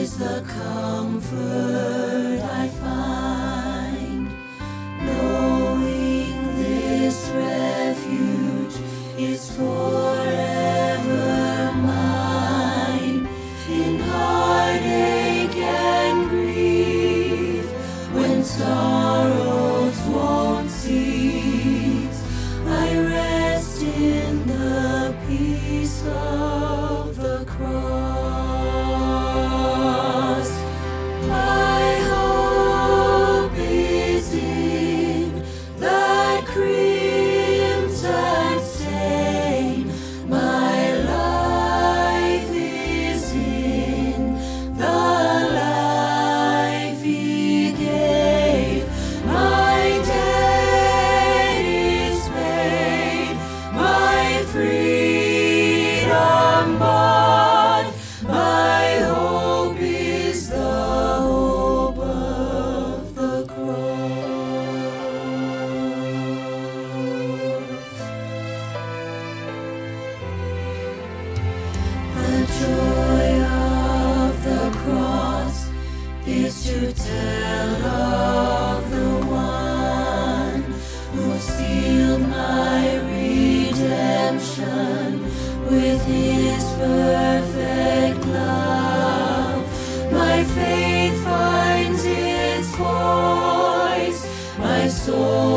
is the comfort I find, knowing this refuge is forever mine. In heartache and grief, when sorrows won't cease, I rest in the peace of the cross. My hope is in that crimson stain. My life is in the life He gave. My debt is paid, my freedom bought. My hope is the hope of the cross. The joy of the cross is to tell of the one who sealed my redemption with His perfect love. My faith finds its voice, my soul